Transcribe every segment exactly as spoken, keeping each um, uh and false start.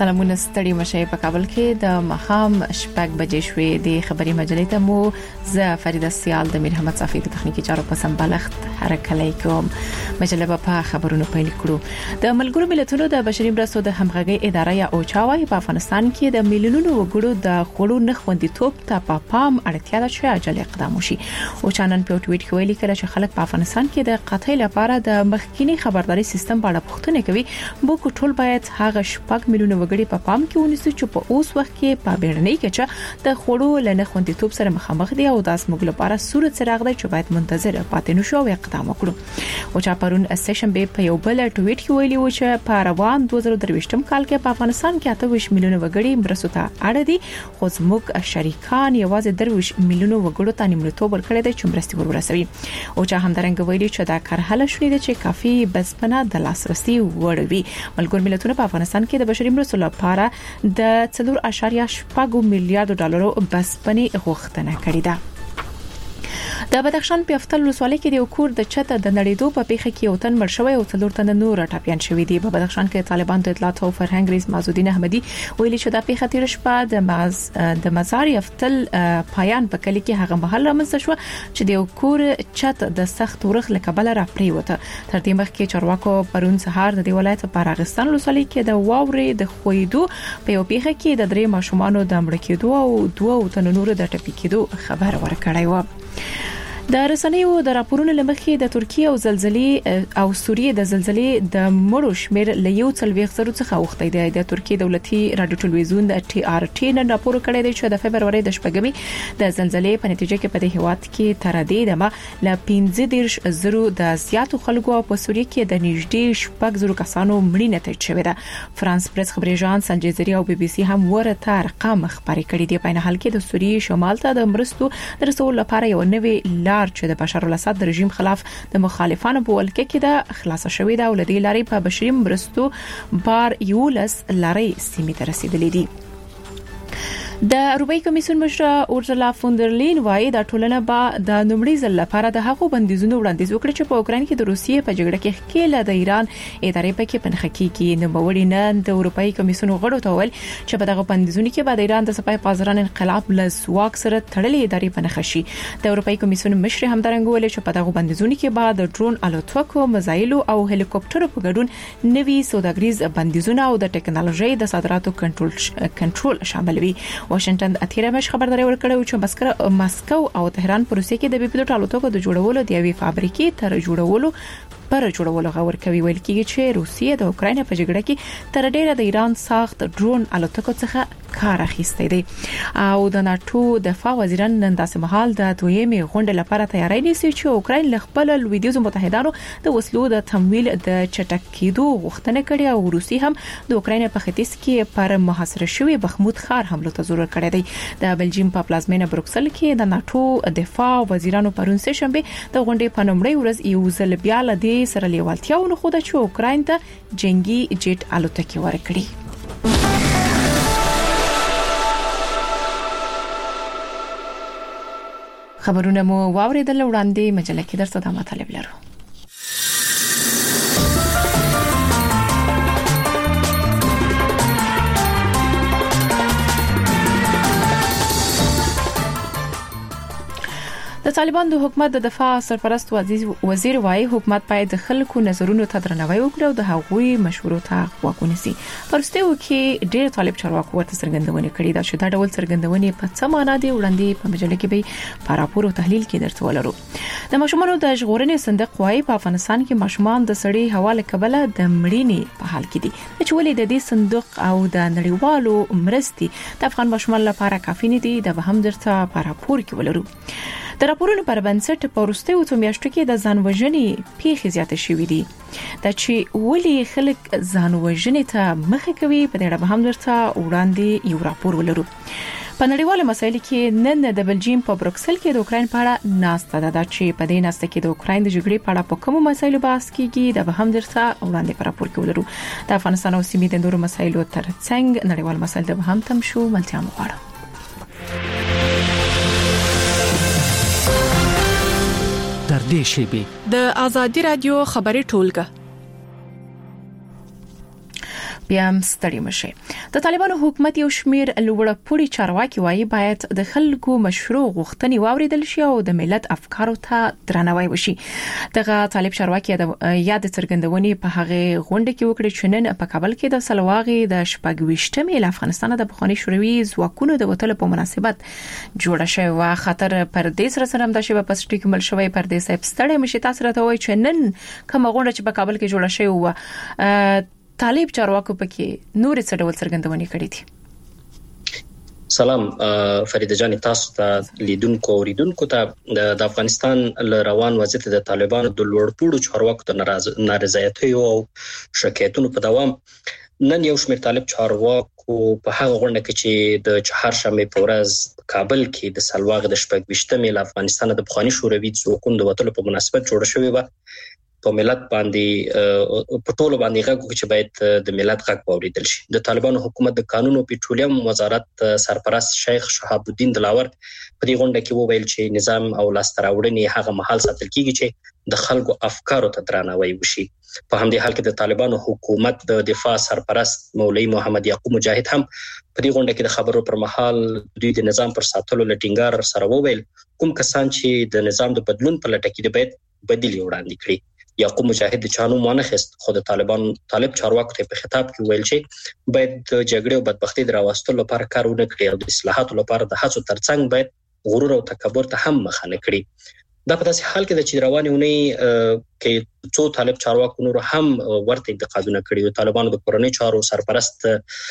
سلامونه ستړي مشه په کابل کې د مخام شپږ بجې شوې د خبري مجلې ته مو ز فریده سیال د میر احمد صافي د تخنیکی چارو په سمبالښت حرکت علیکم مجله په خبرونو پیل کړو د ملګرو ملتونو د بشري مرستو د همغږي اداره یا اوچاوي په افغانستان کې د میلیونونو وګړو د خړو نخوندیتوب ته په پام اړتیا ده چې عاجل اقدام وشي او چانن په ټویټ کې ویلي کړه چې خلک په افغانستان کې د قطعي لپاره د مخکینی خبرداري سیستم په اړه پوښتنه کوي بو ټول باید هغه شپږ میلیونه وګړي په پام کې ونیسي چې په اوس وخت کې په بیړنۍ کچه د خړو لنه خوندیتوب سره مخامخ دي او داس موږ لپاره صورت څراغ دی چې باید منتظر پاتې نشو او اقدام وکړو او چا پرون سیشن به په یو بل ټویټ کې ویلي و چې په روان دوه زره درویشتم کال کې په افغانستان کې اته ویشت میلیونه وګړي مرستو ته اړ دي خو زموږ شریکان یوازې درویشت میلیونه وګړو ته نیمړتوب ورکړي دي چې مرستي ورورسوي او چا همدارنګ ویلي چې دا کار حل شوی دی چې کافي بسپنه د لاسرسي وړوي ملګر ملتونه په افغانستان کې د بشري مرستو لپاره د څلور اشاریه شپږ میلیارډ ډالرو بسپنې غوښتنه کړې ده د بدخشان په افتل ولسوالۍ کې د یو کور د چته د نړیدو په پیښه کې یو تن مړ شوی او څلور تن نور ټاپیان شوی دي په بدخشان کې طالبان د اطلاعات او فرهنګ رئیس معزالدین احمدي ویلي چې د پیښه تیر شپه د ماز د مزار افتل پایان په کلی کې هغه محل رامنځته شو چې د یو کور چت د سخت ورخ لکبل را پریوته تر دې مخکې چارواکو پرون سهار د ولایت په راغستان ولسوالۍ کې د واورې د خویدو په یو پیښه کې د درې ماشومان د مړ کېدو او دوه تن نور د ټپي کېدو خبر ورکړی و د رسنیو د راپورونو لمخې د ترکیه او زلزلې او سوریه د زلزلې د مړو شمیر له یو څلويخ زرو څخه اوختی دی د ترکیه دولتي رادیو ټلویزیون د ټي ار ټي نن راپور کړی دی چې د فبرवरी د شپږمې د زلزلې په نتیجه کې په دې هیواد کې تر دې دمه ل پنځه دیرش زرو د زیاتو خلکو په سوریه کې د نږدې شپږ زرو کسانو مړینه تایید شوې ده فرانس پریس خبري اژانس الجزیره او بي بي سي هم ورته ارقام خبري کړي دي په نه حال کې د سوریه شمال ته د مرستو د رسول لپاره یو نوې لار چې د بشار الاسد د رژیم خلاف د مخالفانو په ولکه کې د خلاص شوې ده او لدی لاري په بشري مرستو بار یولس لاري سیمه ته رسیدلې دي د اروپאי کمیسیون مشر اورسولا فوندرلین وايي د ټولنه با د نومړي ځل لپاره د هغو بندیزونو وړاندیز وکړي چې په اوکرين کې د روسیې په جګړه کې خېله د ایران ادارې پکې پنځه کې نو بوړي نه د اروپאי کمیسیون غړو ته ول چې په دغه بندیزونو کې بعد ایران د سپای پازران انقلاب له سواک سره تړلې ادارې پنځه شي د اروپאי کمیسیون مشر همدارنګ ویل چې په دغه بندیزونو کې بعد ډرون الوتکو مزایلو او هلیکوپټرو په ګډون نوي سوداګریز بندیزونه او د ټکنالوژي د صادراتو کنټرول کنټرول شامل وي واشنگټن اتیره مش خبرداري ورکړه چې مسکو او تهران په روسیې کې د بي پي الوتکو د جوړولو د یوې فابریکې تر جوړولو پر جوړولو غوړ کوي ویل کېږي چې روسیې د اوکرين په جګړه کې تر ډیره د ایران ساخت ډرون الوتکو څخه کار اخیستی دی او د ناتو دفاع وزیران نن داسې مهال د دویمې غونډې لپاره تیاری نیسي چې اوکرين له خپل لویدیځ متحدانو د وسلو د تمویل د چټک کېدو غوښتنه کړې او روسي هم د اوکرين په ختیځ کې پر محاصره شوی بخمود ښار حمله ته زور کړی دی د بلجیم په پلازمینه بروکسل کې د ناتو دفاع وزیرانو پرون سه شنبه د غونډې په نومړی ورځ یو ځل بیا له دې سره لیوالتیاونه خو د چې اوکرين ته جنگي جیټ الوتکې ورکړي خبرونه مو واوریدل وړاندې مجله کې درته د مطالب لرو د طالبان د حکومت د دفاع سرپرست وزیر وايي حکومت باید د خلکو نظرونو ته درناوی وکړي او د هغوی مشورو ته غوږ ونیسي پرستیو کې ډېر طالب چارواکو ورته څرګندونه کړې ده چې دا ډول څرګندونه په څه معنا دی وړاندې په مجله کې به په راپور او تحلیل کې درته ولرو د ماشومانو د ژغورنې صندوق وايي په افغانستان کې ماشومان د سړي حواله کبله د مړینې په حال کې دي چې ولې د دې صندوق او د نړیوالو مرستې د افغان ماشومان لپاره کافي نه دي د هم درته په راپور کې ولرو د راپورونو پر بنسټ په ورستیو څو میاشتو کې د ځانوژنې پیښې زیاتې شوې دي دا چې ولې خلک ځانوژنې ته مخه کوي په دې اړه هم درته وړاندې یو راپور ولرو په نړیوالو مسایلو کې نن د بلجیم په بروکسل کې د اوکرين په اړه ناسته ده چې په دې ناسته کې د اوکرين د جګړې په اړه په کومو مسایلو بحث کیږي د هم درته وړاندې په راپور کې ولرو د افغانستان او سیمې د نورو مسایلو ترڅنګ نړیوال مسایل د هم تم شو ملتیا مغواړم در دې شیبه د ازادي رادیو خبري ټولګه بیا هم ستړي مشه. د طالبانو حکومت یو شمیر لوړ پوړي چارواکي وایي باید د خلکو مشروع غوښتنې واوریدل شي او د ملت افکارو ته درناوی وشي. دغه طالب چارواکي د یاد څرګندونې په هغه غونډه کې وکړه چې نن په کابل کې د سلواغي د شپږويشتمې له افغانستان د بخواني شوروي ځواکونو د وټل په مناسبت جوړه شوی و. خطر پردیس سره سره د شیبه پسټی کې مل شوی پردیس ستړي مشي تاسو راته وایي چې نن کوم غونډه چې په کابل کې جوړه شوی و طالب چارواکو پکې نور څه ډول څرګندونې کړې دي؟ سلام فریده جان، تاسو ته لیدونکو او ریدونکو ته د افغانستان ل روان وضعیت د طالبانو د لوړپوړو چارواکو د نارضایتیو او شکایتونو په دوام نن یو شمېر طالب چارواکو په هغه غونډه کې چې د چهارشنبه په ورځ کابل کې د سلواغ د شپږويشتمې ل افغانستان د بخواني شوروي ځواکونو د وټلو په مناسبت جوړه شوې و، په ملت باندې په ټولو باندې غږ چې باید د ملت غږ واوریدل شي. د طالبانو حکومت د قانون او پټرولیم وزارت سرپرست شیخ شهاب الدین دلاور په دې غونډه کې وویل چې نظام او لاستراوړنې هغه مهال ساتل کیږي چې د خلکو افکارو ته درناوی وشي. په همدې حال کې د طالبانو حکومت د دفاع سرپرست مولوی محمد یعقوب مجاهد هم په دې غونډه کې د خبرو پر مهال دوی د نظام پر ساتلو لټینګار سره وویل کوم کسان چې د نظام د بدلون په لټه کې دي باید بدیل وړاندې کړي. یعقوب مجاهد د چانو مانه خست خو د طالبان طالب چارواکو ته په خطاب کې ویل چې باید د جګړې او بدبختۍ دراوستلو لپاره کار ونه کړي او د اصلاحاتو لپاره د هڅو ترڅنګ باید غرور او تکبر ته هم مخه نه کړي. دا په داسې حال کې د چې روانې ونې کې څو طالب چارواکو نور هم ورته انتقادونه کړي. طالبانو د کورنۍ چارو سرپرست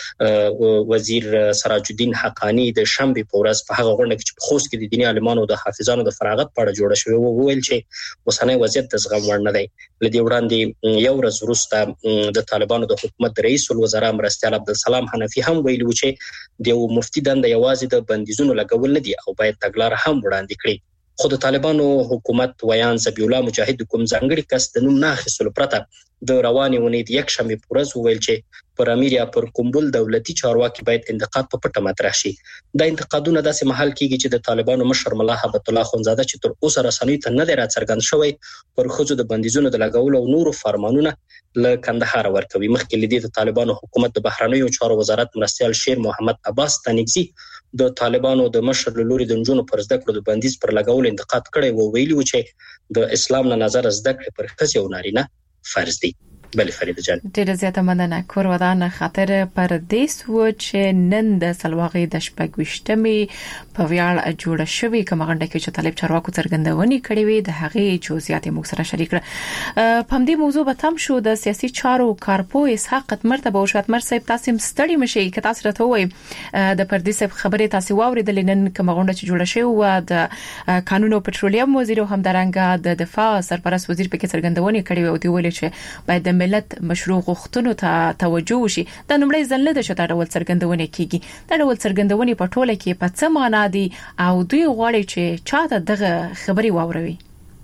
وزیر سراج الدین حقانی د شنبه په ورځ په هغه غونډه کې چې په خوست کې د دیني عالمانو د حافظانو د فراغت په اړه جوړه شوې و ویل چې اوسنۍ وضعیت د زغم وړ نه دی. لدې وړاندې یو ورځ وروسته د طالبانو د حکومت رئیس الوزرا مرستیال عبدالسلام حنفي هم ویلي و چې د یو مفتي دنده یوازې د بندیزونو لګول نه دي او باید تګلاره هم وړاندې کړي. خو د طالبانو حکومت ویان ذبیح الله مجاهد کوم ځانګړي کس د نوم نه اخیستلو پرته د روانې ونې د یک شنبه په ورځ وویل چې پر امیر یا پر کومبل دولتي چارواکي باید انتقاد په پټه مطرح شي. دا انتقادونه داسې محل کیږي چې د طالبانو مشر ملا هبت الله خونزاده چې تر اوسه رسنیو ته نه دی راڅرګند شوی پر خځو د بندیزونو د لګولو او نورو فرمانونه له کندهار ورکوي. مخکې لدی د طالبانو حکومت د بهرنیو چارو وزارت مرستیال شیر محمد عباس تنگزی د طالبانو د مشر لوري د جنونو پر زده کړو د بندیز پر لګولو انتقاد کړي وو، ویلي و چې د اسلام نه نظر زده کړې پر ښځې او نارینه فرض دي. بله فریده جان، ډیره زیاته مننه. کور ودان خاطر پردیس و چې نن د سلواغي د شپږويشتمې په ویاړ جوړه شوې کوم غونډه کې چې طالب چارواکو څرګندونې کړې وي د هغې جزئیات موږ سره شریک کړه. په همدې موضوع به تم شو د سیاسي چارو کارپو اسحاق مرتبه او شاتمر صاحب تاسو ستړي مشي که تاسو راته وایي د پردیس خبره تاسو واوریدل نن کوم غونډه چې جوړه شوې و د قانون او پټرولیم وزیر او همدارنګه د دفاع سرپرست وزیر په کې څرګندونې کړې وي او دی ویل چې باید د ملت مشروع غوښتنو ته توجه وشي. دا نومړی ځل نه ده چې دا ډول څرګندونې کیږي. دا ډول څرګندونې په ټوله کې په څه معنا دي او دوی غواړي چې چاته دغه خبري واوروي؟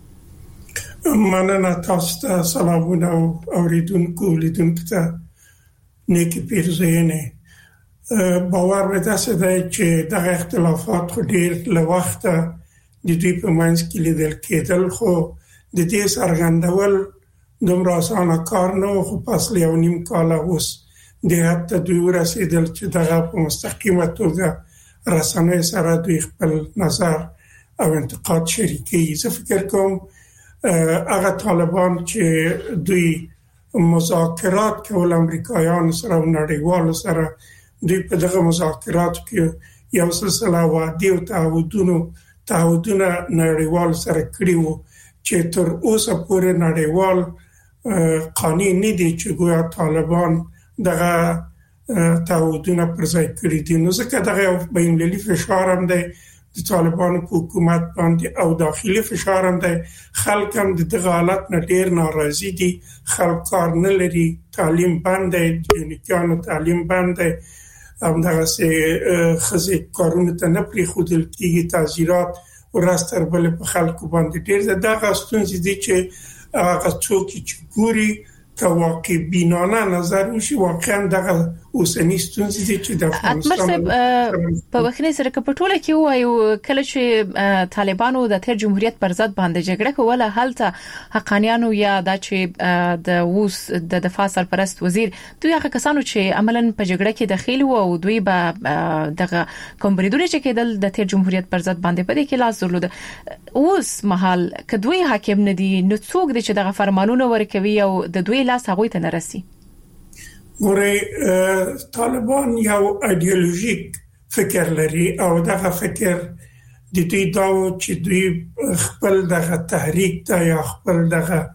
مننه تاسو ته، سلامونه او اوریدونکو لیدونکو ته نیکی پیرزوینه. باور مې داسې دی چې دغه اختلافات خو ډېر له وخته د دوی په منځ کې لیدل کېدل، خو د دې څرګندول دومره اسانه کار نه و. خو پس له یو نیم کاله اوس د حد ته دوی ورسېدل چې دغه په مستقیمه توګه رسنیو سره دوی خپل نظر او انتقاد شریکوي. زه فکر کوم هغه طالبان چې دوی مذاکرات کول امریکایانو سره او نړیوالو سره، دوی په دغه مذاکراتو کې یو سلسله وعدې او تعهدونو تعهدونه نړیوالو سره کړي وو چې تر اوسه پورې نړیوال قانوني نه دي چې ګویا طالبان دغه تعهدونه پر ځای کړي دي. نو ځکه دغه بین‌المللي فشار هم دی د طالبانو په حکومت باندې او داخلي فشار هم دی. خلک هم د دغه حالت نه ډېر ناراضي دي. خلک کار نه لري، تعلیم بند دی، د یونیکانو تعلیم بند دی، همدغسې ښځې کارونو ته نه پرېښودل کېږي، تعزیرات ورځ تر بلې په خلکو باندې ډېر دي. دغه ستونزې دي چې هغه څوک چې ګوري که واقع بینانه نظر وشي واقعا دغه اوسنی ستونزې چې د افغانستان په وخت سره په ټوله کې وایو کله چې طالبانو د تیر جمهوریت پر ضد باندې جګړه کوله هلته حقانیانو یا د چې د اوس د دفاع سرپرست وزیر دوی هغه کسانو چې عملاً په جګړه کې داخلي وو او دوی به دغه کومبریدونه چې کېدل د تیر جمهوریت پر ضد باندې په دې کې لاس درلود. اوس مهال کدوې حاکم ندي نو څوک دي چې دغه فرمانونه ورکوي او د دوی لاس هغه ته نه رسي؟ ګوره طالبان یو ایدئولوژیک فکر لري او دغه فکر د دوی دا چې دوی خپل دغه تحریک ته یا خپل دغه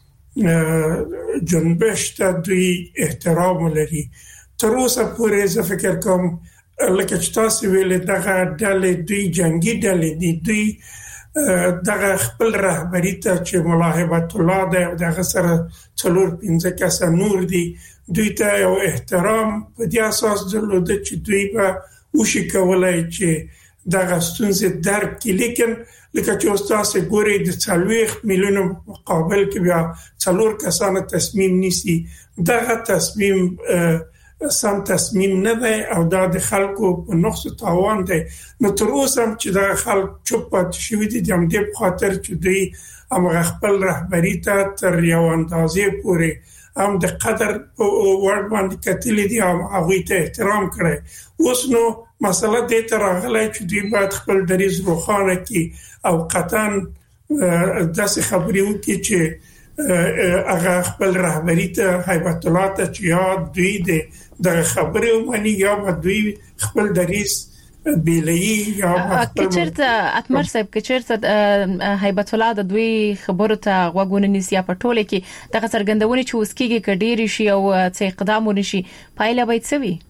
جنبش ته دوی احترام لري. تر اوسه پورې زه فکر کوم لکه چې تاسو ویل دغه ډلې دوی جنگي ډلې دي دوی دغه خپل رهبری ته چې ملاحبت الله ده دغه سره څلور پنځه کسه نور دي دوی ته یو احترام په دې اساس درلود چې دوی به وشي کولای چې دغه ستونزې درک کړي. لیکن لکه چې تاسو ګورئ د څلوېښت میلیونو مقابل کې بیا څلور کسانه تصمیم نیسي دغه تصمیم سم تصمیم نه دی او دا د خلکو په نقص تاوان دی. نو تر اوسه چې د خلک چوپ پاتې شوي دي د همدې په خاطر چې دوی هم خپل رهبری ته تر یو اندازې پورې هم د قدر وړ باندې کتلې دي او هغه ته احترام کړی. اوس نو مسله دې ته راغلی چې دوی باید خپل دریځ روښانه کړي او قطعا داسې خبرې وکړي چې هغه خپل رهبری ته هیبت الله ته چې یا دوی د خبرې ومني یا دوی خپل دریځ بیلئی یا کچرته اتمر صاحب کچرته هیبت الله د دوی خبرو ته غوږونه نیسي په ټوله کې د څرګندونې چې اوس کېږي کډيري شي او څه اقدامونه شي پایله به څه وي؟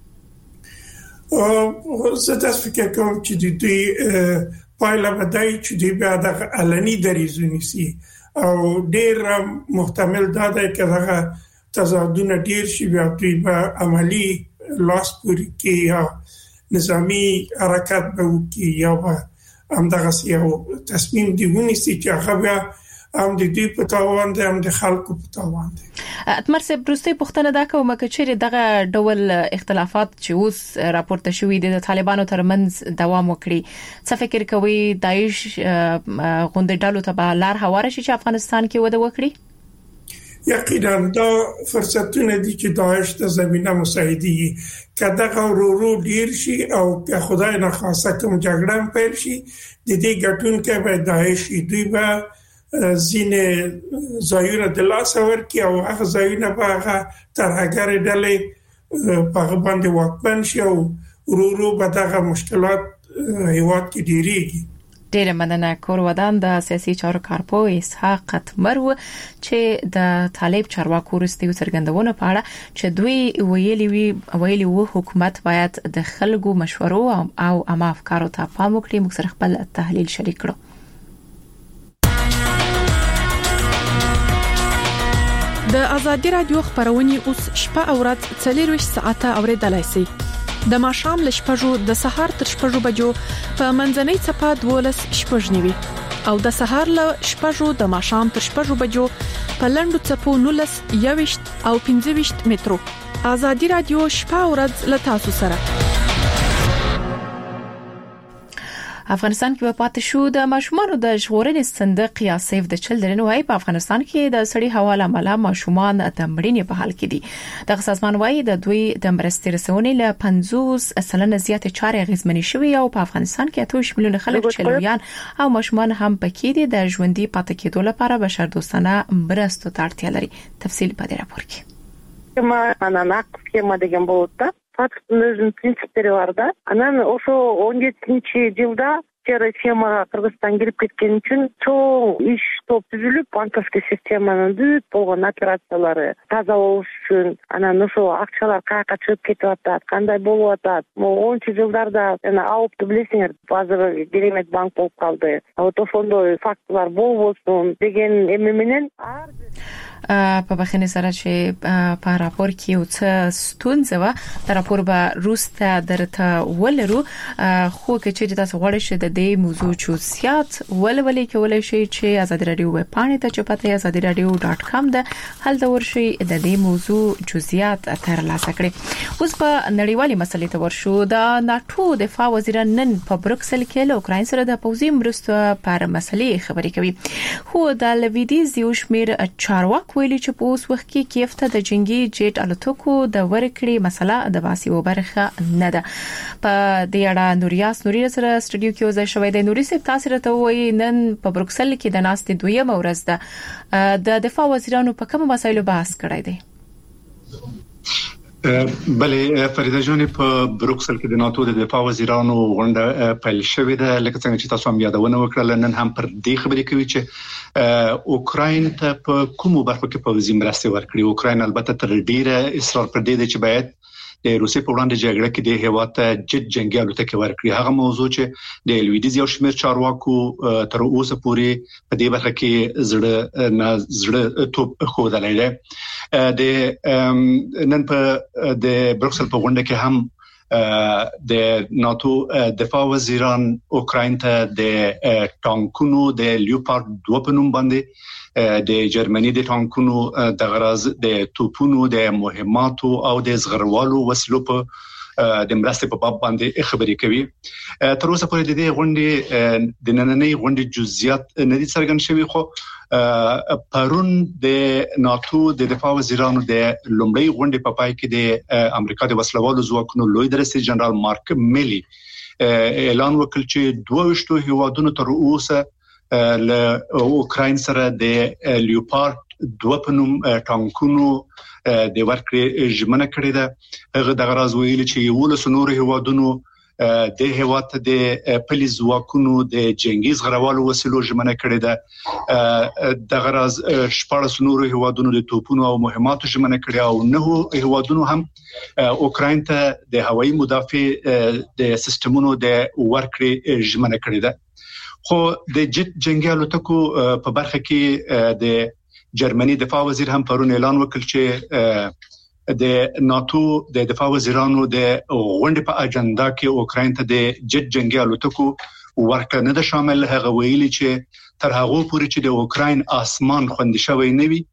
او زه تاسو فکر کوم چې دوی پایله به دای چې دوی بیا د علني دریځ ونیسي او ډیر محتمل دا دی چې هغه تضادونه ډیر شي بیا دوی به عملی لاس پوري کې یا نظامی حرکت به وکړي یا به همدغه یو تصمیم دی ونیسي چې هغه بیا هم د دوی په تاوان دی هم د خلکو په تاوان دی. اتمر صاحب وروستي پوښتنه دا کوم چې دغه ډول اختلافات چې اوس راپورته شوې دي د طالبانو ترمنځ دوام وکړي څه فکر کوي داعش غونډه ډالو ته به لار هواره شي چې افغانستان کې وده وکړي؟ یقینا دا فرصتونه دي چې داعش ته زمينه مساعدي کده غورو ډیر شي او که خدای نه خاصه کوم جګړه پیل شي د دې ګټون کې به داعش دوی به زینه ځایونه د لاس ورکي او هغه ځایونه به هغه ترهګر ډلې په باندې واکمن شي او ورو به دغه مشکلات هیواد کې ډیریږي. ډیره مننه. کور ودان د سیاسي چارو کارپو اسحاق قتمر چې د طالب چارواکو ورستي څرګندونه په اړه چې دوی ویلي وی ویلي وو حکومت باید د خلکو مشورو او عام افکارو ته پام وکړي. موږ سره خپل تحلیل شریک کړو. د ازادي رادیو خبرونه اوس شپه او ورځ څلور ساعته اوریدلای شئ. د ماښام ل شپږو د سهار تر شپږو بجو په منځنۍ صفه دولس شپږ نیوي او د سهار ل شپږو د ماښام تر شپږو بجو په لندو صفو نولس یويشت او پنځه ویشت مترو. ازادي رادیو شپه او ورځ ل تاسو سره. افغانستان کې په پاتې شو د ماشومان د ژغورنې صندوق یا سیف د چلډرن وايي په افغانستان کې د سړي حواله عمله ماشومان د مړینې په حال کې دي. د سازمان وايي د دوی د مرستې رسونې له پنځوس سلنه زیاتې چارې غیزمنې شوې او په افغانستان کې اته میلیون خلک چلویان او ماشومان هم پکې دي د ژوندۍ پاتې کېدو لپاره بشردوستانه مرستو ته اړتیا لري. تفصیل په دې راپور کې. ما انا ناقص деген болот. Фактның принциптері бар да. Анан ошо он жетинчи жылда Россияга Кыргызстан кирип кеткен үчүн чоң иш топ түзүлүп, банковский системанын бүт болгон операциялары таза болуш үчүн анан ошо акчалар каяка чыгып кетип атат, кандай болуп атат. онунчу жылдарда жана АОПту билесиңер, азыр керемет банк болуп калды. Вот ошондой фактылар болбосун деген эме менен په بخښنې سره چې په راپور کې یو څه ستونزه و د راپور به روسته درته ولرو خو کې چې تاسو غواړئ چې د دې موضوع جزئیات ولولئ کولای شئ چې آزاد رادیو ویب پاڼې ته چې پته آزاد رادیو ډاټ کام ده هلته ورشئ د دې موضوع جزئیات ترلاسه کړئ. اوس په نړیوالي مسلې ته ورشو. د ناتو دفاع وزیر نن په بروکسل کې له اوکراین سره د پوځي مرستو پر مسلې خبرې کوي. خو د لویدیز یو شمېر چارواکي ویلي چې په اوس وخت کې کیف ته د جنگي جیټ الوتکو د ورکړې مسله د باسي و برخه نه ده. په دې اړه نوریاس نوري سره سټډیو کې وځي شوې د نوري سپ تاسو راته وایي نن په بروکسل کې د ناستې دویمه ورځ ده. د دفاع وزیرانو په کومه مسایلو بحث کړی دی؟ بله فریده جان په بروکسل کې د ناتو د دفاع وزیرانو غونډه پیل شوې ده. لکه څنګه چې تاسو هم یادونه وکړه نن هم پر دې خبرې کوي چې اوکراین ته په کومو برخو کې پوځي مرستې ورکړي. اوکراین البته تر ډیره اصرار پر دې دی چې باید د روسیې په وړاندې جګړه کې د هیواد ته جټ جنگي الوتکې ورکړي. هغه موضوع چې د لویدیز یو شمېر چارواکو تر اوسه پورې په دې برخه کې زړه نه زړه توپ خوځلای دی. د نن په د بروکسل په غونډه کې هم د ناتو دفاع وزیران اوکراین ته د ټانکونو د لیوپارد دوه په نوم باندې د جرمني د ټانکونو د غرض د توپونو د مهماتو او د زغروالو وسلو په د مرستې په باب باندې خبرې کوي. تر اوسه پورې د دې غونډې د نننۍ غونډې جزئیات نه دي څرګند شوي خو پرون د ناتو د دفاع وزیرانو د لومړۍ غونډې په پای کې د امریکا د وسلوالو ځواکونو لوی درسي جنرال مارک میلی اعلان وکړ چې دوه ویشتو هیوادونو تر اوسه له اوکراین سره د لیوپارد دوه په نوم ټانکونو د ورکړې ژمنه کړې ده. هغه د غرض ویلي چې یو له سنورو هیوادونو د هیواد د پولیس ځواکونو د جنگي زغروالو وسلو ژمنه کړې ده. د غرض شپږ سنورو هیوادونو د توپونو او مهماتو ژمنه کړې او نه هیوادونو هم اوکراین ته د هوایي مدافع د سیستمونو د ورکړې ژمنه کړې ده. خو د جټ جنگي الوتکو په برخه کې د جرمني دفاع وزیر هم پرون اعلان وکړ چې د ناتو د دفاع وزیرانو د غونډې په اجنډا کې اوکراین ته د جټ جنگي الوتکو ورکړه نه ده شامل. هغه ویلي چې تر هغه پورې چې د اوکراین اسمان خوندي شوی نه وي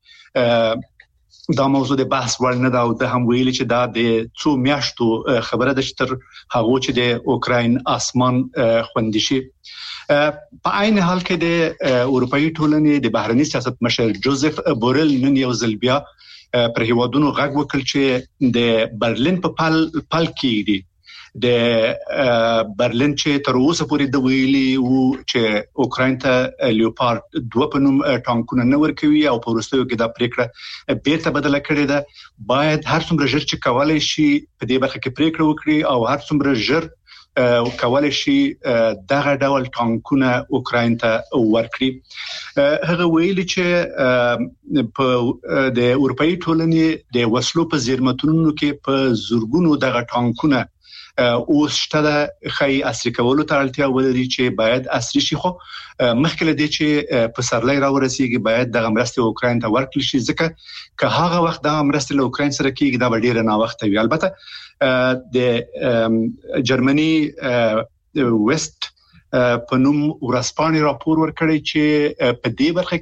دا موضوع د بحث وړ نه ده او د هم ویلي چې دا د څو میاشتو خبره ده چې تر هغه چې د اوکراین اسمان خوندي شي. په عین حال کې د اروپאי ټولنې د بهرنی سیاست مشر جوزف بورل نن یو ځل بیا پر هیوادونو غږ وکړ چې د برلین په پال پال کې دي د برلین چې تر اوسه پورې د ویلي وو چې اوکراین ته لیوپارد دوه په نوم ټانکونه نه ورکوي او په وروستیو کې دا پریکړه بیرته بدله کړې ده. باید هر څومره ژر چې کولای شي په دې برخه کې پریکړه وکړي او هر څومره ژر کولای شي دغه ډول ټانکونه اوکراین ته ورکړي. هغه ویلي چې په د اروپאי ټولنې د وسلو په زیرمتونونو کې په زورګونو دغه ټانکونه اوس شته خی عصري کولو ته اړتیا ولري چې باید عصري شي. خو مخکې له دې چې په سرلای راورسیږي باید دغه مرستې اوکراین ته ورکړل شي ځکه که هغه وخت دغه مرستې له اوکراین سره کېږي دا به ډیره نا وخت وي. البته د جرمني ویست په نوم ورسپانې راپور ورکړی چې په دې برخه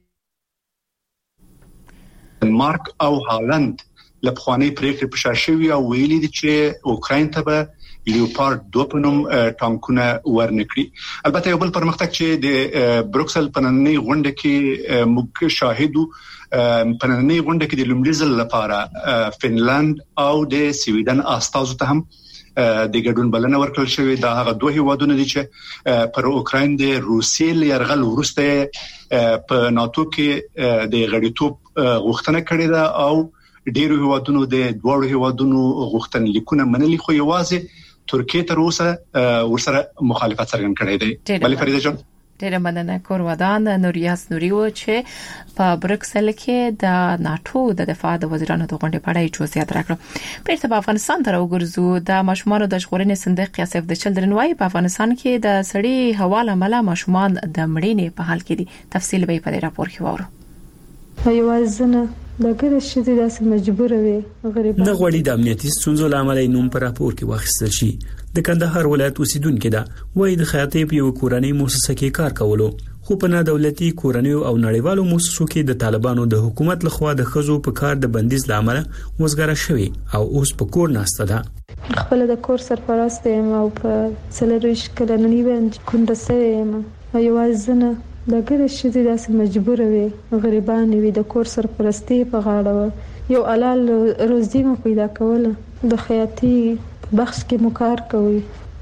کې مارک او هالند لپخوانی پریکړه په شاشوي او ویلي دي چې اوکراین ته به لیوپارد دوه په نوم ټانکونه ورنکړي. البته یو بل پرمختګ چې د بروکسل په نننۍ غونډه کې موږ شاهدو په نننۍ غونډه کې د لومړي ځل لپاره فنلند او د سویډن استازو ته هم د ګډون بلنه ورکړل شوې. دا هغه دوه هیوادونه دي چې پر اوکراین د روسیې یرغل وروسته په ناتو کې د غړیتوب غوښتنه کړې ده او ډیرو هیوادونو د دوه هیوادونو غوښتنلیکونه منلي خو یوازې ترکیه تر اوسه ورسره مخالفت څرګند کړی دی. بلې فریده جان ډیره مننه. کورودان نوریاس نوریو چې په بروکسل کې د ناتو د دفاع د وزیرانو د غونډې په اړه جزئیات راکړه. بیرته په افغانستان ته راوګرځو. د ماشومان د ژغورنې صندوق یا سیف د چلډرن وايي په افغانستان کې د سړي حواله مله ماشومان د مړینې په حال کې دي. تفصیل به په دې راپور کې وورو. هیوازنه دغه شې داسې مجبور وي غریب نه غوړي د امنیتي ستونزو لامل نوم پر راپور کې واخیستل شي. د کندهار ولایت اوسیدونکو ده وایي د خیاطۍ په یو کورنۍ مؤسسه کې کار کولو، خو په نه دولتي کورنیو او نړیوالو مؤسسو کې د طالبانو د حکومت لخوا د خزو په کار د بندیز لامل وزګاره شوی او اوس په کور ناسته ده. خپل د کور سرپرست یم او په څلرویشت کلنۍ باندې کونډه سوې یم. یوازینه دغه شې داسې مجبور وي غریبان وي د کور سرپرستی په غاړه یو حلال روزي مو پیدا کوله. د خیاطۍ بخش کې مو کار کوي،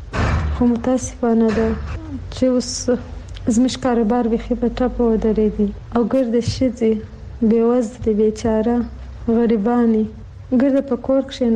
خو متاسفانه ده چې اوس زموږ کاروبار به په ټاپه ودرېدي او ګرد شې بېوزله بیچاره غریبانی ګرد په کور کې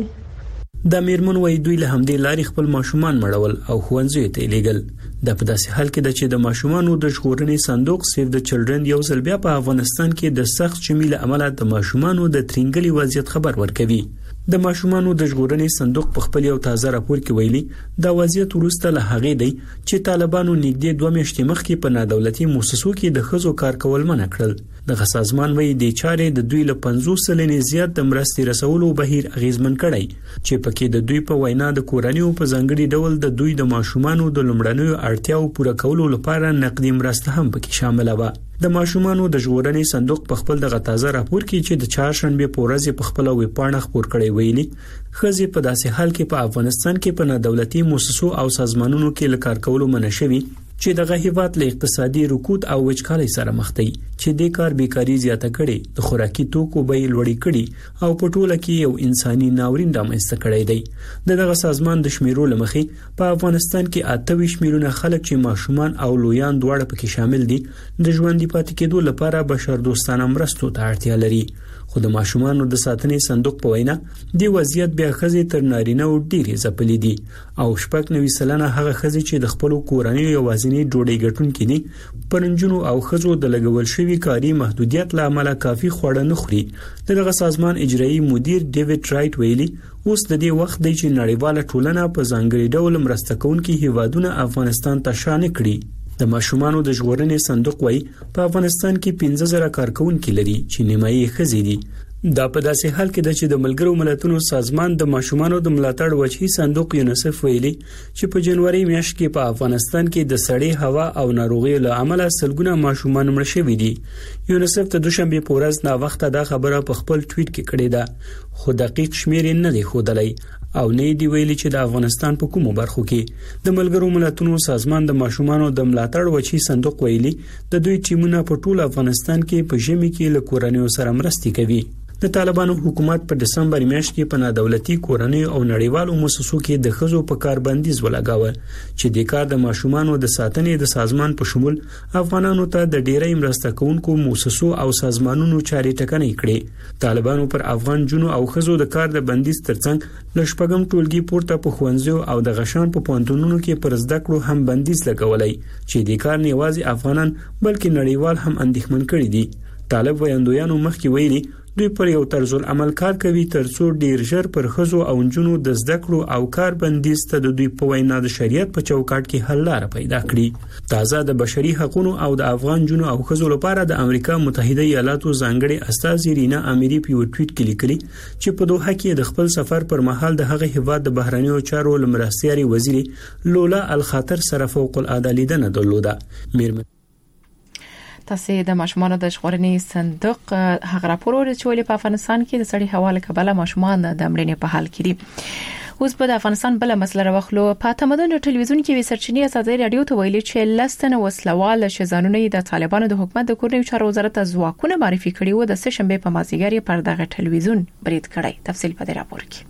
نسته. د میرمن وای دوی له همدې لارې خپل ماشومان مړول او ښوونځي ته لیږل. د په داسې حال کې چې د ماشومانو د ژغورنې صندوق سیف د چلډرن یو ځل بیا په افغانستان کې د سخت شمیل عمله د ماشومانو د ترنګلي وضعیت خبر ورکوي. د ماشومانو د ژغورنې صندوق په خپل یو تازه راپور کې ویلي دا وضعیت وروسته له هغې دی چې طالبانو نږدې دوه میاشتې مخکې په نادولتي مؤسسو کې د خزو کار کول منع کړل. د سازمان وایي د چارې د دوی له پنځوس سلنې زیات د مرستې رسولو بهیر اغیزمن کړی چې پکې د دوی په وینا د کورنیو په ځانګړي ډول د دوی د ماشومانو د لومړنیو اړتیاو پوره کولو لپاره نقدي مرسته هم پکې شامل و. د ماشومانو د ژغورنې صندوق په خپل دغه تازه راپور کې چې د چهارشنبه په ورځ په خپل ویبپاڼه خپور کړی ویلي خزي په داسې حال کې په افغانستان کې په نادولتي مؤسسو او سازمانونو کې لکار کولو منع شوی چې دغه هیواد له اقتصادي رکود او وچکالۍ سره مخ دی چې د کار بیکاری زیاته کړي، د خوراکي توکو بیې لوړې کړي او په ټوله کې یو انساني ناورین رامنځته کړی دی. دغه سازمان د شمیرو لمخې په افغانستان کې اته ویشت میلیونه خلک چې ماشومان او لویان دواړه پکې شامل دي د ژوند پاتې کېدو لپاره بشردوستانه مرستو ته اړتیا لري. خو د ماشومانو د ساتنې صندوق په وینا د وضعیت بیا خزي تر نارینه او ډیرې ځپلې دي او شپږ نوي سلنه هغه خزي چې د خپل کورنۍ یوازینی ډوډۍ ګټونکې دي پرنجونو او خزو د لګول شوی کاری محدودیت لامل کافي خوړه نه خوري. دغه سازمان اجرایی مدیر ډیوډ رایټ ویلي اوس د دې وخت دی چې نړیواله ټولنه په ځانګړي ډول مرسته کوونکي هیوادونه افغانستان ته شامل کړي. د ماشومانو د ژغورنې صندوق وایي په افغانستان کې پنځه زره کارکونکي لري چې نیمایي ښځې دي. دا په داسې حال کې ده چې د ملګرو ملتونو سازمان د ماشومانو د ملاتړ وجهي صندوق یونیسف ویلي چې په جنوري میاشت کې په افغانستان کې د سړې هوا او ناروغیو له امله سلګونه ماشومان مړ شوي دي. یونیسف د دوشنبه په ورځ نا وخته دا خبره په خپل ټویټ کې کړې ده، خو دقیق شمیر نه دی ښودلی او نه دی ویلي چې د افغانستان په کومو برخو کې. د ملګرو ملتونو سازمان د ماشومانو د ملاتړ وجهي صندوق ویلي د دوی ټیمونه په ټول افغانستان کې په ژمي کې له کورنیو سره مرستې کوي. د طالبانو حکومت په دسمبر میاشت کې په نادولتي کورنیو او نړیوالو مؤسسو کې د خزو په کار بندیز ولګاوه چې د کار د ماشومانو د ساتنې د سازمان په شمول افغانانو ته د ډیرې مرسته کوونکو مؤسسو او سازمانونو چارې ټکنۍ کړې. طالبانو پر افغان جنو او خزو د کار د بندیز ترڅنګ ل شپږم ټولګي پورته په خوندزو او د غشان په پوهنتونونو کې پر زده کړو هم بندیز لګولای چې د کار نه یوازې افغانان بلکې نړیوال هم اندېښمن کړي دي. طالب ویاندویانو مخکې ویلي دوی پر یو طرز العمل کار کوي ترڅو ډیر ژر پر خزو او انجونو د زده کړو او کار بندیز ته د دوی په وینا د شریعت په چوکاټ کې حل لاره پیدا کړي. تازه د بشري حقوقو او د افغان جنو او خزو لپاره د امریکا متحده ایالاتو ځانګړي استاذ رینا اميري په ټویټ کې لیکلي چې په دوه کې د خپل سفر پر مهال د هغه هیواد د بهرنیو چارو لمرستياري وزیر لولا الخاطر سره فوق العاده لیدنه درلوده. میرمن تاسو د ماشومانو د ژغورنې صندوق هغه راپور ورچولې په افغانستان کې د سړي حواله کبله ماشومان د مړینې په حال کې دي. اوس په افغانستان بل مسله راوخلو په تمدن ټلویزیون کې سرچینې ازادي رادیو ته ویلي چې لستنه وسلوال شزانونه د طالبانو د حکومت د کورنیو چارو وزارت ځواکونه معرفي کړي و د سه شنبه په مازیګر پر دغه ټلویزیون برید کړی. تفصیل په دې راپور کې.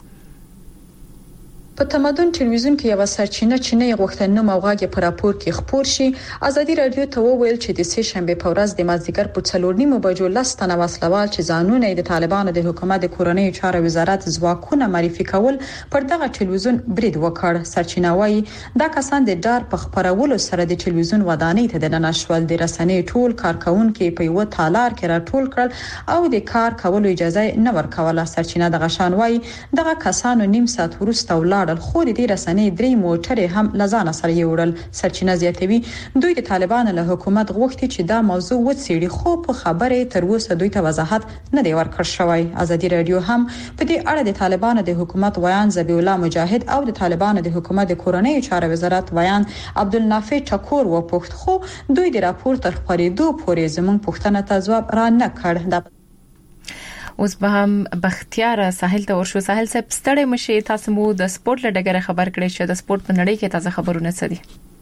په تمدن ټلویزیون کې یو سرچینه چې نه غوښتنه موغه په راپور کې خبر شي ازادي رادیو ته وویل چې د سه شنبه په ورځ د مازیګر په څلور نیمو بجو لستنه وسلوال چې ځانونه د طالبانو د حکومت د کورنیو چارو وزارت ځواکونه معرفي کول پر دغه ټلویزیون برید وکړ. سرچینه وايي دا کسان د ډار په خبرولو سره د ټلویزیون ودانۍ ته د نشول د رسنۍ ټول کارکونکو په یو تالار کې راټول کړل او د کار کولو اجازه نه ورکوله. سرچینه د غشان وايي دغه کسانو نیم ساعت وروسته ولاړ ولاړل خو د دې رسنۍ درې موټرې هم لزان سره یوړل. سرچینه زیاتوي دوی د طالبانو له حکومت غوښتي چې دا موضوع وڅېړي خو په خبره تر اوسه دوی ته وضاحت نه دی ورکړ شوی. ازادي رادیو هم په دې اړه د طالبانو د حکومت ویان ذبیح الله مجاهد او د طالبانو د حکومت د کورنۍ چارو وزارت ویان عبدالنافع ټکور وپوښت خو دوی د راپور تر خبرېدو پورې زموږ پوښتنه ته ځواب را نه کړ. اوس به هم بختیار ساحل ته ورشو. ساحل صاحب ستړی مشي، تاسو مو د سپورت له ډګره خبر کړی چې د سپورت په نړۍ کې تازه خبرونه څه دي؟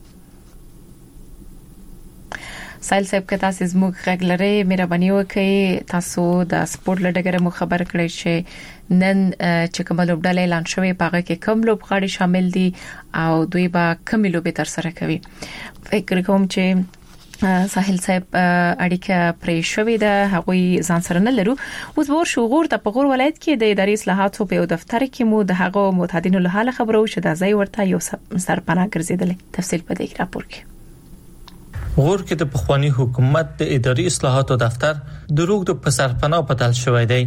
ساحل صاحب که تاسو زموږ غږ لرئ مهرباني وکړئ. تاسو د سپورت له ډګره مو خبر کړی چې نن چې کوم لوبډلې اعلان شوې پاغه کې کوم لوبغاړي شامل دي او دوی به کوم لوبې تر سره کوي. فکر کوم چې ساحل صاحب اړیکه پرې شوې ده، هغوی ځان سره نه لرو. اوس ور شو غور ته په غور ولایت کې د اداري اصلاحاتو په دفتر کې مو د هغو متحدینو له حاله خبرو چې د ځای ورته یو سرپناه ګرځیدل. تفصیل په دې راپور کې. غور کې د پخوانی حکومت د اداري اصلاحاتو دفتر د روغتو په سرپناه بدل شوی دی.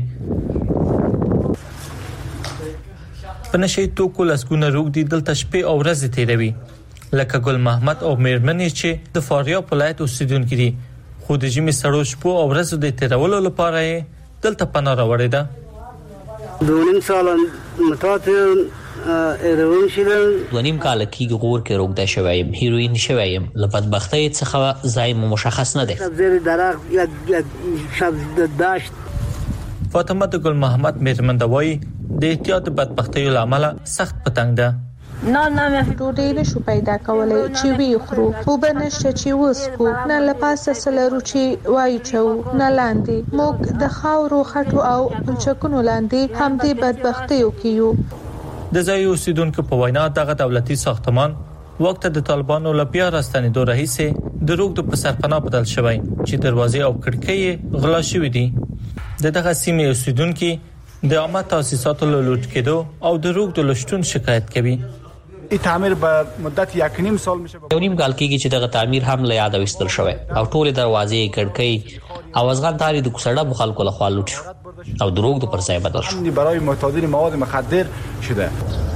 په نشي توکو لسګونه روغدي دلته شپې او ورځې تیروي لکه ګل محمد او میرمنې چې د فاریاب ولایت اوسیدونکو دي، خو د ژمي سړو شپو او ورځو د تیرولو لپاره دلته پناه راوړې ده. دونیم سال متواتر ایروین شیدل دونیم کال کې غور کې روغدا شوایم هیروین شوایم لپاره بختي څخه ځای مشخص نه ده. زیر درخت یا شب داشت. فاطمه د ګل محمد میرمندوي د احتیاط بدبختی لامل سخت پتنګ ده. نه نه مې ډوډۍ نشو پیدا کولای چې وی خورو خو بنشته چې وسکو نه لپاسه سلرو چې وای چو نه لاندې موږ د خاورو خټو او پلچکونو لاندې هم دې بدبختیو کیو. د ځای اوسیدونکو په وینا دغه دولتي ساختمان وخت د طالبانو لپاره راستنیدو رئیسه د روغدو په سرپناه بدل شوی چې دروازې او کړکۍ غلا شوې دي. دغه سیمې اوسیدونکو د عامه تاسیساتو له لوټ کېدو او د روغدو لشتون شکایت کوي. ای تعمیر به مدت یک نیم سال میشه. یو نیم کال کېږي چې دغه تعمیر هم له یاد وستل شوی او ټول دروازې کړکۍ او ازغان تاری د کوسړه بخل کوله خالوت شو او دروغ د پر ځای بدل شو. برای معتادین مواد مخدر شده.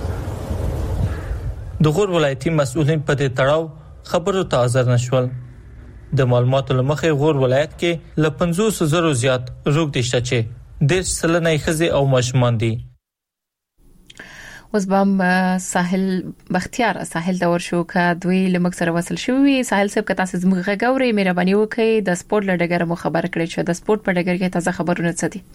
د غور ولایتي مسؤلین په دې تړاو خبرو ته حاضر نشول. د معلوماتو لمخې غور ولایت کې ل پنځوس زره زیات روغ دي چې د سلنې خزي او ماشومان دي. اوس بم ساحل بختیار ساحل دور شو که دوی لمک سره وصل شوی. ساحل صاحب که تاسو زموږ غوړې مهرباني وکړئ د سپورت لړګره مو خبر کړئ چې د سپورت په ډګر کې تازه خبرونه څه دي.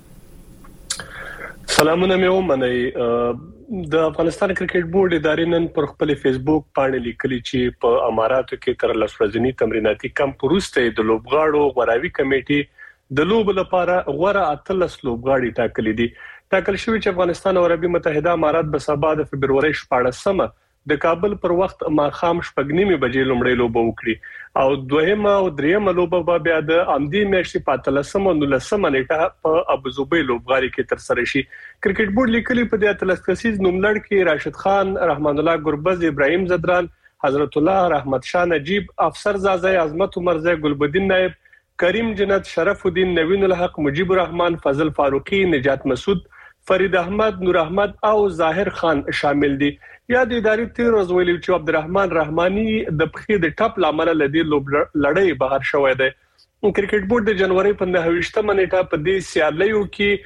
سلامونه مې ومنئ. د افغانستان کرکټ بورډ ادارې نن پر خپل فیسبوک باندې لیکلي چې په اماراتو کې تر لس ورځې تمریناتي کمپ وروسته د لوبغاړو غوراوي کمیټې د لوب لپاره غوړه اتلس لوبغاړي ټاکلي دي. ټاکل شوی چې افغانستان او عربي متحده امارات به سبا د فبرवरी شپاړسمه د کابل پر وخت ماخام شپږ نیمه بجې لومړی لوبه وکړي او دویمه او دریمه لوبه به بیا د امدی میاشتې په اتلسمه او نولسمه نیټه په ابوظبي لوبغالي کې تر سره شي. کرکټ بورډ لیکلي په دې اتلس کسیز نوملړ کې راشد خان، رحمان الله ګربز، ابراهيم زدران، حضرت الله، رحمت شاه نجیب، افسر زازی، عظمت عمرزی، ګلبدین نائب، کریم جنت، شرف الدین، نوین الحق، مجيب الرحمن، فضل فاروقی، نجات مسعود، فرید احمد، نور احمد او ظاهر خان شامل دي. یا د اداري تیر ورځ ویلي چې عبدالرحمن رحماني د پخې د ټاپ لامل لدی لوب لړۍ بهر شوې ده. کرکټ بورډ د جنوري په نهه نیټه په دې سیالیو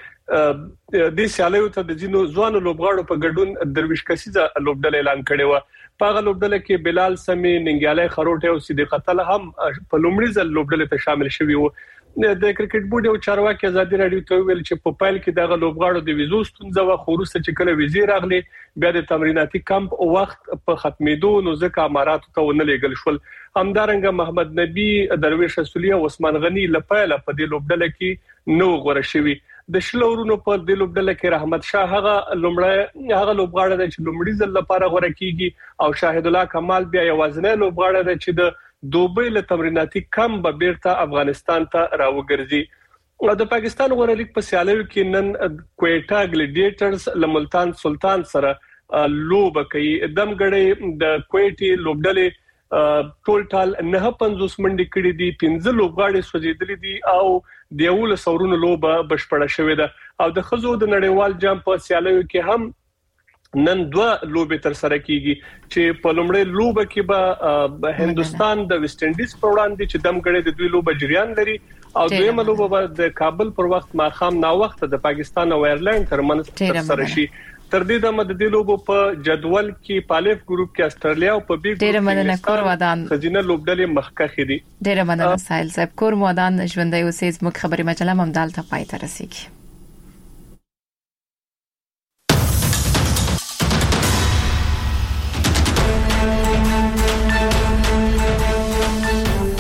کې د سیالیو ته د جنو ځوانو لوبغاړو په ګډون درویش کسیزه لوبډل اعلان کړي و. په هغه لوبډل کې بلال سمي، ننګیالي خروټه او صدیق الله هم په لومړي ځل لوبډل ته شامل شوي وو. د کرکټ بورډ یو چارواکي ازادي رادیو ته ویل چې په پایل کې دغه لوبغاړو د ویزو ستونزه و خو وروسته چې کله ویزې راغلي بیا د تمریناتي کمپ او وخت په ختمېدو نو ځکه امارات ته ونه لېږل شول. همدارنګه محمد نبی، درویش رسولي او عثمان غنی لپاره په دې لوبډل کې نو غوړه شوی. د شلورونو په د لوبډل کې رحمت شاه هغه لومړی هغه لوبغاړی دی چې لومړي ځل لپاره غوړه کیږي او شاهد الله کمال بیا یوازینی لوبغاړی دی چې د دوبۍ له تمریناتي کم به بیرته افغانستان ته راوګرځي. د پاکستان غوړه لیګ په سیالیو کې نن کویټا ګلیډیټرز له ملتان سلطان سره لوب کوي. دمګړې د کویټي لوبډلې ټول ټال نه پنځوس منډي کړې دي، پنځه لوبغاړي سوځېدلې دي او د یو لسورونو لوبه بشپړه شوې ده. او د خزو د نړیوال جام په سیالیو کې هم نن دوه لوبې تر سره کیږي چې په لومړی لوبه کې به هندستان د ویسټ انډیز پر وړاندې چې دمګړې د دوی لوبه جریان لري او دویمه لوبه به د کابل پر وخت ماخام نا وخت د پاکستان او ایرلند ترمنځ تر سره شي. تر دې د مددي لوبو په جدول کې پالیف ګروپ کې استرالیا او په بي ګروپ ډېر مننه کور ودان خزینه لوبډلې مخکخې دي. ډېر مننه سایل صاحب کور ودان ژوندۍ اوسې زموږ خبري مجله ممدال ته پای ته رسیدي.